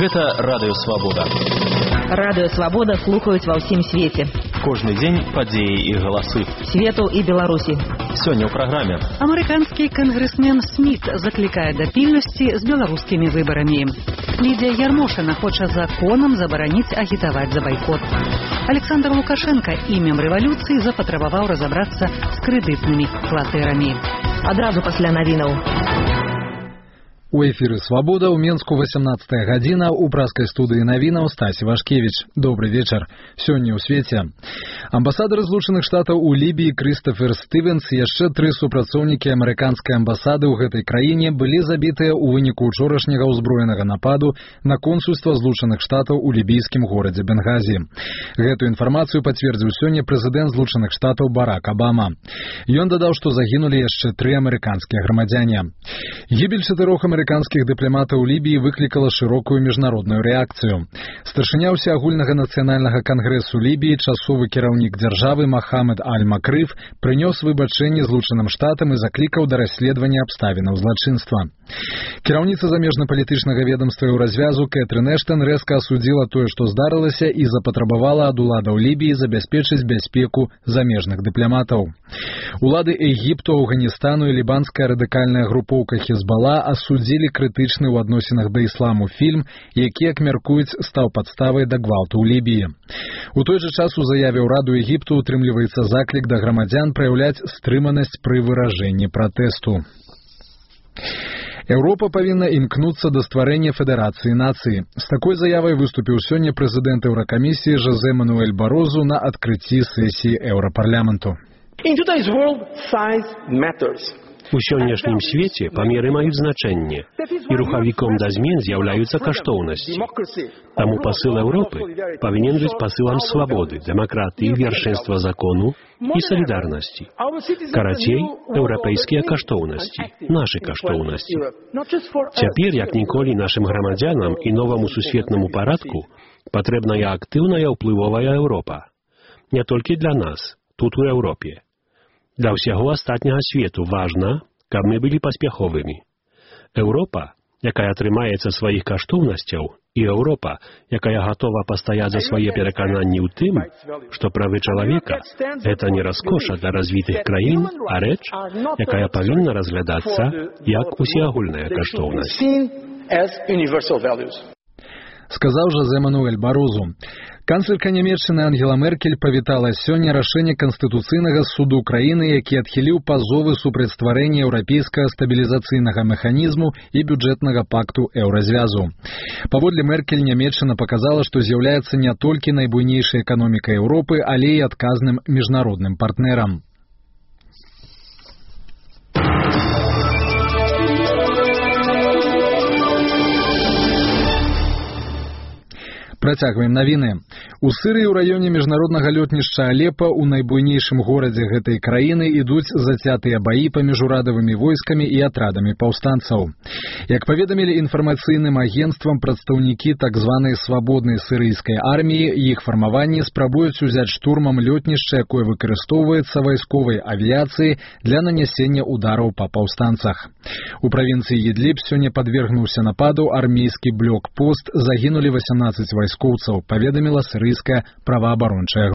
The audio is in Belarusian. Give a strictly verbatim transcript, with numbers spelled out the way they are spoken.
Гэта Радыё Свабода. Радыё Свабода слухаюць ва ўсім свеце. Кожны дзень падзеі і галасы. Свету і Беларусі. Сёння ў праграме. Амерыканскі кангрэсмен Сміт заклікае да пільнасці з беларускімі выбарамі. Лідія Ярмошына хоча законам забараніць агітаваць за байкот. Александр Лукашенко імем рэвалюцыі запатрабаваў разабрацца з крэдытнымі кватэрамі. Адразу пасля навінаў. У эфіры «Свабода» ў Менску восемнадцатая гадзіна, у праскай студыі навінаў Стась Вашкевіч. Добры вечар. Сёння ў свеце. Амбасадар Злучаных Штатаў у Лібіі Крыстафер Стывенс і яшчэ тры супрацоўнікі амерыканскай амбасады ў гэтай краіне былі забітыя ў выніку учорашняга ўзброенага нападу на консульства Злучаных Штатаў у лібійскім горадзе Бенгазі. Гэтую інфармацыю пацвердзіў сёння прэзідэнт Злучаных Штатаў Барак Абама. Ён дадаў, што загінулі яшчэ тры амерыканскія грамадзяне. Гібель чатырох амерыканскіх Амерыканскіх дыпламатаў Лібіі выклікала шырокую міжнародную рэакцыю. Старшыня ўсеагульнага нацыянальнага кангрэсу Лібіі, часовы кіраўнік дзяржавы Махамед Аль-Макрыф прынёс выбачэнне Злучаным Штатам і заклікаў да расследавання абставінаў злачынства. Кіраўніца замежна-палітычнага ведамства ў развязу Кэтрын Эштон рэзка асудзіла тое, што здарылася, і запатрабавала ад уладаў Лібіі забяспечыць бяспеку замежных дыпламатаў. Улады Егіпту, Афганістану і лібанская радыкальная групоўка Хезбала асудзілі крытычны ў адносінах да ісламу фільм, які, як мяркуюць, стаў падставай да гвалту ў Лібіі. У той жа час у заяве ўраду Егіпту утрымліваецца заклік да грамадзян праяўляць стрыманасць пры выражэнні пратэсту. Еўропа павінна імкнуцца да стварэння федэрацыі нацыі. З такой заявай выступіў сёння прэзідэнт Еўракамісіі Жозе Мануэль Барозу на адкрыцці сесіі Еўрапарламенту. У сённяшнім свеце памеры маюць значэнне, і рухавіком да змен з'яўляюцца каштоўнасці. Таму пасыл Еўропы павінен быць пасылам свабоды, дэмакратыі, вершэнства закону і салідарнасці. Карацей, еўрапейскія каштоўнасці, нашы каштоўнасці. Цяпер, як ніколі, нашым грамадзянам і новаму сусветнаму парадку патрэбная актыўная ўплывовая Еўропа. Не толькі для нас, тут у Еўропе. Для ўсяго астатняга свету важна, каб мы былі паспяховымі. Еўропа, якая трымаецца сваіх каштоўнасцяў, і Еўропа, якая гатова пастаяць за свае перакананні ў тым, што правы чалавека – гэта не раскоша для развітых краін, а рэч, якая павінна разглядацца як усеагульная каштоўнасць. Сказаў Жозе Мануэль Барозу. Канцлерка Нямецчыны Ангела Меркель павітала сёння рашэнне Канстытуцыйнага суду краіны, які адхіліў пазовы супраць стварэння еўрапейскага стабілізацыйнага механізму і бюджэтнага пакту еўразвязу. Паводле Меркель, Нямецчына паказала, што з'яўляецца не толькі найбуйнейшай эканомікай Еўропы, але і адказным міжнародным партнерам. Працягваем навіны. У Сырыі ў раёне міжнароднага лётнішча Алепа ў найбуйнейшым горадзе гэтай краіны ідуць зацятыя баі паміж урадавымі войскамі і атрадамі паўстанцаў. Як паведамілі інфармацыйным агенцтвам прадстаўнікі так званай свабоднай сырыйскай арміі, іх фармаванні спрабуюць узяць штурмам лётнішча, якое выкарыстоўваецца вайсковай авіяцыяй для нанясення удараў па паўстанцах. У правінцыі Ідліб сёння падвергнуўся нападу армейскі блокпост, загінулі васямнаццаць вайскоўцаў, паведаміла сырыйская праваабарончая